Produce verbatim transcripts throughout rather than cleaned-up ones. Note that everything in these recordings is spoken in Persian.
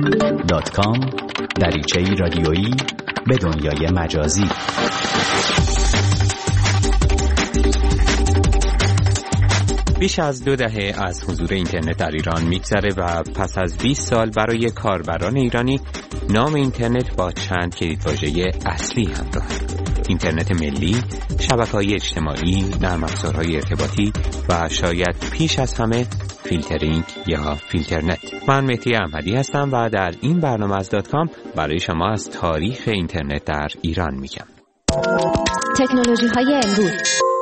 دات کام دریچه‌ای رادیویی به دنیای مجازی. بیش از دو دهه از حضور اینترنت در ایران میگذره و پس از بیست سال برای کاربران ایرانی نام اینترنت با چند کلیدواژه اصلی همراهه: اینترنت ملی، شبکه‌های اجتماعی، نرم افزارهای ارتباطی و شاید پیش از همه فیلترینگ یا فیلترنت. من مهدی احمدی هستم و در این برنامه از دات کام برای شما از تاریخ اینترنت در ایران میگم. تکنولوژی‌های امروز.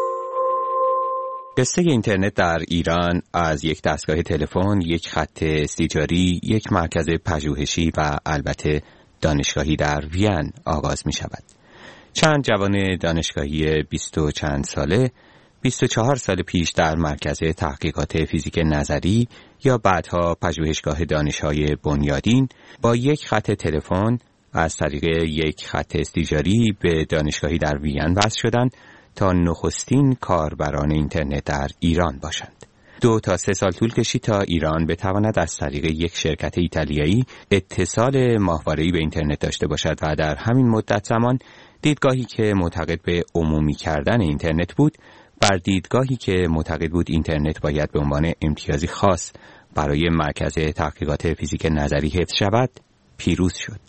قصه اینترنت در ایران از یک دستگاه تلفن، یک خط استیجاری، یک مرکز پژوهشی و البته دانشگاهی در وین آغاز می شود. چند جوان دانشگاهی بیست و چند ساله، بیست و چهار سال پیش در مرکز تحقیقات فیزیک نظری یا بعدها پژوهشگاه دانش‌های بنیادین با یک خط تلفن از طریق یک خط استیجاری به دانشگاهی در وین وصل شدند تا نخستین کاربران اینترنت در ایران باشند. دو تا سه سال طول کشید تا ایران بتواند از طریق یک شرکت ایتالیایی اتصال ماهواره‌ای به اینترنت داشته باشد و در همین مدت زمان دیدگاهی که معتقد به عمومی کردن اینترنت بود بر دیدگاهی که معتقد بود اینترنت باید به عنوان امتیازی خاص برای مرکز تحقیقات فیزیک نظری حفظ شود پیروز شد.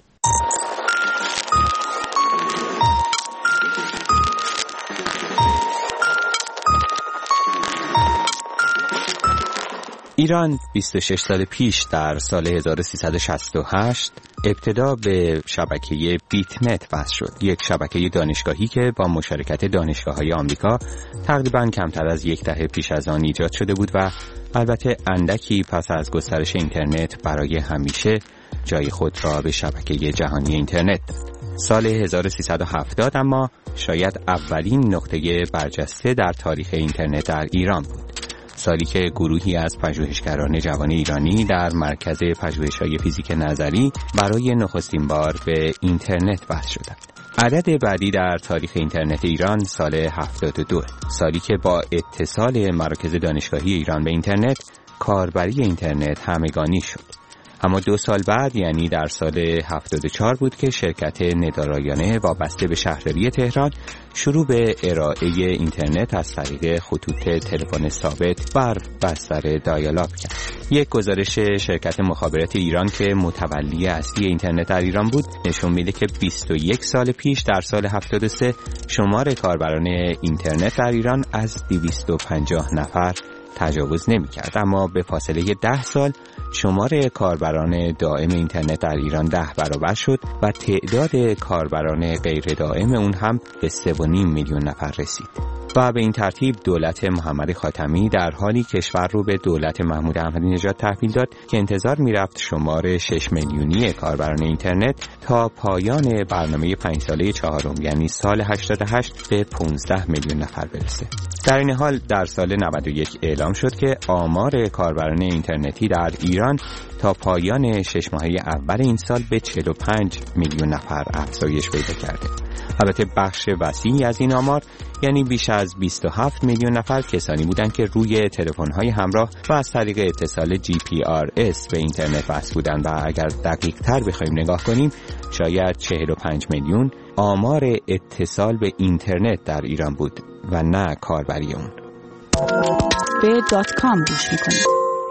ایران بیست و شش سال پیش در سال هزار و سیصد و شصت و هشت ابتدا به شبکه بیت نت وصل شد، یک شبکه دانشگاهی که با مشارکت دانشگاه‌های آمریکا تقریباً کمتر از یک دهه پیش از آن ایجاد شده بود و البته اندکی پس از گسترش اینترنت برای همیشه جای خود را به شبکه جهانی اینترنت داد. سال هزار و سیصد و هفتاد اما شاید اولین نقطه برجسته در تاریخ اینترنت در ایران بود. سالی که گروهی از پژوهشگران جوان ایرانی در مرکز پژوهش‌های فیزیک نظری برای نخستین بار به اینترنت وصل شدند. عدد بعدی در تاریخ اینترنت ایران سال هفتاد و دو، سالی که با اتصال مراکز دانشگاهی ایران به اینترنت کاربری اینترنت همگانی شد. اما دو سال بعد یعنی در سال هفتاد و چهار بود که شرکت ندارایانه وابسته به شهرداری تهران شروع به ارائه اینترنت از طریق خطوط تلفن ثابت بر بستر دایال-آپ کرد. یک گزارش شرکت مخابرات ایران که متولی اصلی اینترنت در ایران بود نشون میده که بیست و یک سال پیش در سال هفتاد و سه شمار کاربران اینترنت در ایران از دویست و پنجاه نفر تجاوز نمی کرد، اما به فاصله ده سال شمار کاربران دائم اینترنت در ایران ده برابر شد و تعداد کاربران غیر دائم اون هم به سه و نیم میلیون نفر رسید. و به این ترتیب دولت محمد خاتمی در حالی کشور رو به دولت محمود احمدی نژاد تحویل داد که انتظار میرفت شمار شش میلیونی کاربران اینترنت تا پایان برنامه پنج ساله چهارم یعنی سال هشتاد و هشت به پانزده میلیون نفر برسه. در این حال در سال نود و یک اعلام شد که آمار کاربران اینترنتی در ایران تا پایان شش ماهه اول این سال به چهل و پنج میلیون نفر افزایش پیدا کرده. البته بخش وسیعی از این آمار یعنی بیش از بیست و هفت میلیون نفر کسانی بودند که روی تلفن‌های همراه و از طریق اتصال جی پی آر اس به اینترنت وصل بودند و اگر دقیق‌تر بخوایم نگاه کنیم شاید چهل و پنج میلیون آمار اتصال به اینترنت در ایران بود و نه کاربری اون. به دات کام گوش می‌کنید.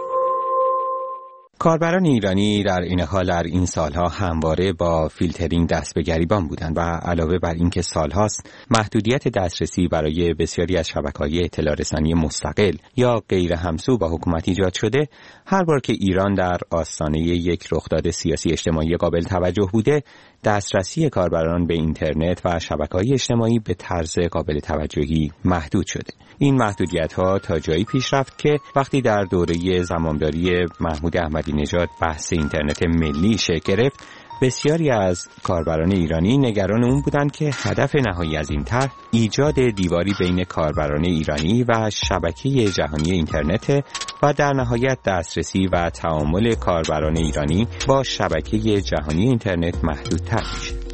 کاربران ایرانی در این حال در این سالها همواره با فیلترینگ دست به گریبان بودند و علاوه بر اینکه سالهاست محدودیت دسترسی برای بسیاری از شبکه‌های اطلاع رسانی مستقل یا غیر همسو با حکومت ایجاد شده، هر بار که ایران در آستانه یک رخداد سیاسی اجتماعی قابل توجه بوده، دسترسی کاربران به اینترنت و شبکه‌های اجتماعی به طرز قابل توجهی محدود شده. این محدودیت‌ها تا جایی پیش رفت که وقتی در دوره زمامداری محمود احمدی نژاد بحث اینترنت ملی شکل گرفت، بسیاری از کاربران ایرانی نگران اون بودند که هدف نهایی از این طرح ایجاد دیواری بین کاربران ایرانی و شبکه جهانی اینترنت و در نهایت دسترسی و تعامل کاربران ایرانی با شبکه جهانی اینترنت محدودتر میشه.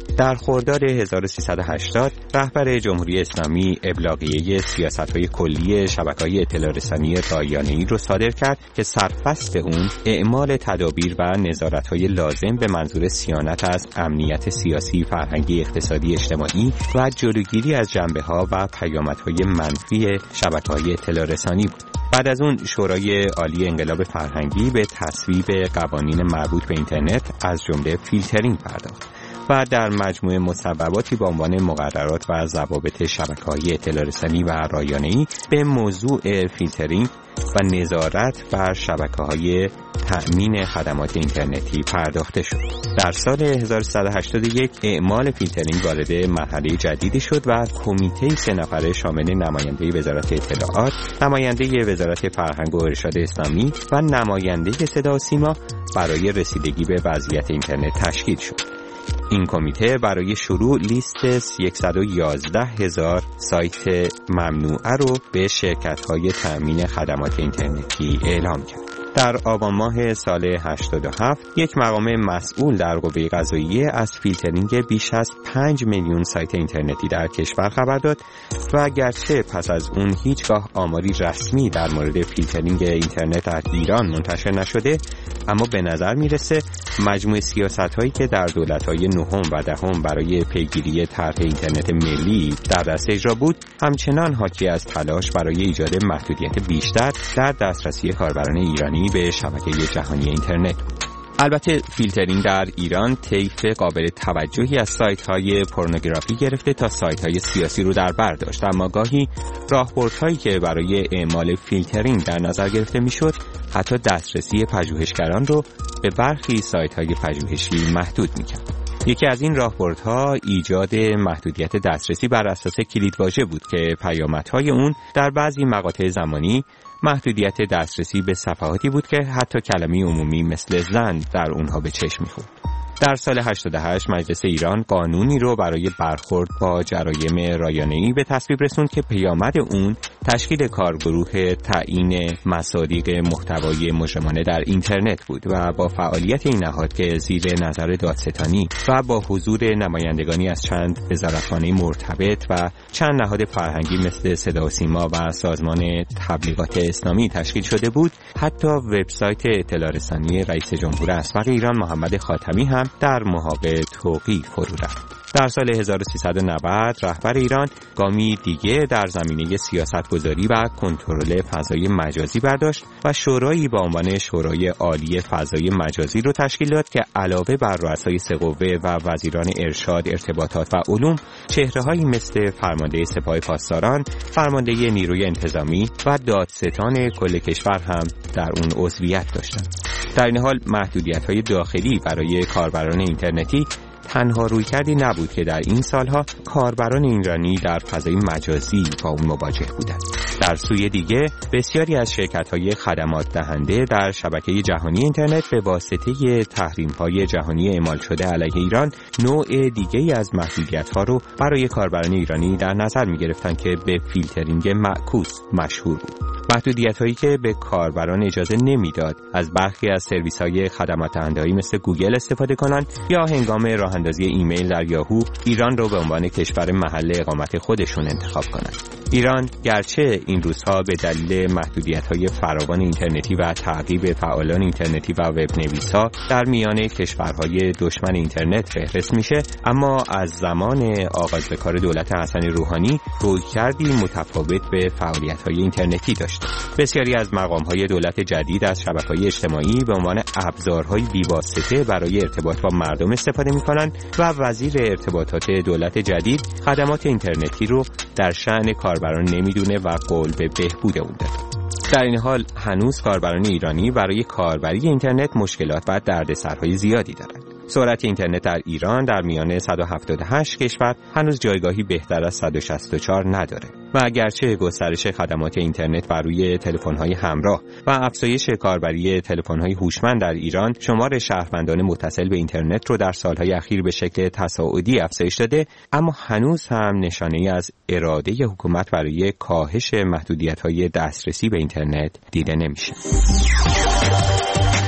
در خرداد هزار و سیصد و هشتاد رهبر جمهوری اسلامی ابلاغیه سیاست‌های کلی شبکه‌های اطلاع رسانی رایانه‌ای را صادر کرد که سرفصل اون اعمال تدابیر و نظارت‌های لازم به منظور صیانت از امنیت سیاسی، فرهنگی، اقتصادی، اجتماعی و جلوگیری از جنبه‌ها و پیامدهای منفی شبکه‌های اطلاع رسانی بود. بعد از اون شورای عالی انقلاب فرهنگی به تصویب قوانین مربوط به اینترنت از جمله فیلترینگ پرداخت و در مجموعه مصوباتی با عنوان مقررات و ضوابط شبکه‌های اطلاع رسانی و رایانه‌ای به موضوع فیلترینگ و نظارت بر شبکه‌های تأمین خدمات اینترنتی پرداخته شد. در سال هزار و سیصد و هشتاد و یک اعمال فیلترینگ وارد مرحله جدیدی شد و کمیته سه نفره شامل نماینده وزارت اطلاعات، نماینده وزارت فرهنگ و ارشاد اسلامی و نماینده صدا و سیما برای رسیدگی به وضعیت اینترنت تشکیل شد. این کمیته برای شروع لیست صد و یازده هزار سایت ممنوعه رو به شرکت‌های تأمین خدمات اینترنتی اعلام کرد. در آبان ماه سال هشتاد و هفت یک مقام مسئول در قوه قضاییه از فیلترینگ بیش از پنج میلیون سایت اینترنتی در کشور خبر داد و گرچه پس از اون هیچگاه آماری رسمی در مورد فیلترینگ اینترنت در ایران منتشر نشده، اما به نظر میرسه مجموع سیاست‌هایی که در دولت‌های نهم و دهم برای پیگیری طرح اینترنت ملی در دست اجرا بود، همچنان حاکی از تلاش برای ایجاد محدودیت بیشتر در دسترسی کاربران ایرانی به شبکه جهانی اینترنت بود. البته فیلترینگ در ایران طیف قابل توجهی از سایت‌های پورنوگرافی گرفته تا سایت‌های سیاسی رو در بر داشت، اما گاهی راهبردهایی که برای اعمال فیلترینگ در نظر گرفته میشد حتی دسترسی پژوهشگران رو به برخی سایت‌های پژوهشی محدود می‌کرد. یکی از این راهبردها ایجاد محدودیت دسترسی بر اساس کلیدواژه بود که پیامدهای اون در بعضی مقاطع زمانی محدودیت دسترسی به صفحاتی بود که حتی کلمه عمومی مثل زن در اونها به چشم می‌خورد. در سال هشتاد و هشت مجلس ایران قانونی رو برای برخورد با جرایم رایانه‌ای به تصویب رسوند که پیامد اون تشکیل کارگروه تعیین مصادیق محتوای مجرمانه در اینترنت بود و با فعالیت این نهاد که زیر نظر دادستانی و با حضور نمایندگانی از چند وزارتخانه مرتبط و چند نهاد فرهنگی مثل صدا و سیما و سازمان تبلیغات اسلامی تشکیل شده بود، حتی وبسایت اطلاع رسانی رئیس جمهور اسبق ایران محمد خاتمی هم در محاق توقیف فرو رفت. در سال هزار و سیصد و نود رهبر ایران گامی دیگه در زمینه سیاستگذاری و کنترل فضای مجازی برداشت و شورایی با عنوان شورای عالی فضای مجازی رو تشکیل داد که علاوه بر رؤسای سه قوه و وزیران ارشاد، ارتباطات و علوم، چهره‌هایی مثل فرمانده سپاه پاسداران، فرمانده نیروی انتظامی و دادستان کل کشور هم در اون عضویت داشتند. در این حال محدودیت‌های داخلی برای کاربران اینترنتی تنها رویکردی نبود که در این سالها کاربران ایرانی در فضای مجازی با اون مواجه بودند. در سوی دیگه بسیاری از شرکت‌های خدمات دهنده در شبکه جهانی اینترنت به واسطه تحریم‌های جهانی اعمال شده علیه ایران نوع دیگه‌ای از محدودیت‌ها رو برای کاربران ایرانی در نظر می‌گرفتند که به فیلترینگ معکوس مشهور بود. محدودیت‌هایی که به کاربران اجازه نمیداد از برخی از سرویس‌های خدمات دهنده‌ای مثل گوگل استفاده کنند یا هنگام راه‌اندازی ایمیل در یاهو ایران رو به عنوان کشور محل اقامت خودشون انتخاب کنند. ایران گرچه این روزها به دلیل محدودیت‌های فراوان اینترنتی و تعقیب فعالان اینترنتی و وب‌نویس‌ها در میان کشورهای دشمن اینترنت فهرست میشه، اما از زمان آغاز به کار دولت حسن روحانی رویکردی متفاوت به فعالیت‌های اینترنتی داشت. بسیاری از مقام‌های دولت جدید از شبکه‌های اجتماعی به عنوان ابزارهای بی‌واسطه برای ارتباط با مردم استفاده می‌کنند و وزیر ارتباطات دولت جدید خدمات اینترنتی رو در شأن کاربران نمیدونه و قول به بهبود اون داده. در این حال هنوز کاربران ایرانی برای کاربری اینترنت مشکلات و دردسرهای زیادی دارند. سرعت اینترنت در ایران در میان صد و هفتاد و هشت کشور هنوز جایگاهی بهتر از صد و شصت و چهار نداره و اگرچه گسترش خدمات اینترنت بر روی تلفن‌های همراه و افزایش کاربری تلفن‌های هوشمند در ایران شمار شهروندان متصل به اینترنت رو در سالهای اخیر به شکل تصاعدی افزایش داده، اما هنوز هم نشانه‌ای از اراده حکومت برای کاهش محدودیت‌های دسترسی به اینترنت دیده نمیشه.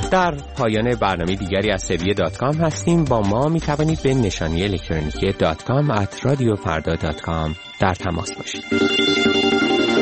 در پایان برنامه دیگری از سری دات کام هستیم. با ما می توانید به نشانی الکترونیکی دات کام ات رادیو فردا دات کام در تماس باشید.